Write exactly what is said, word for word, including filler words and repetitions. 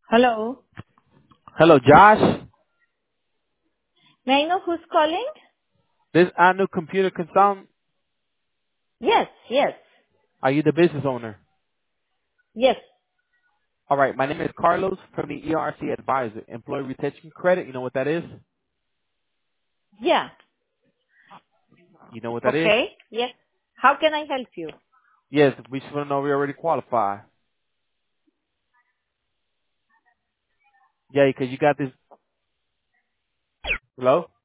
Hello. Hello, Josh. May I know who's calling? This Anu Computer Consultant. Yes, yes, Are you the business owner? yes. All right. My name is Carlos from the E R C Advisor, Employee Retention Credit. You know what that is? Yeah. You know what that is? Okay. Yes. How can I help you? Yes. We just want to know we already qualify. Yeah, because you got this. Hello.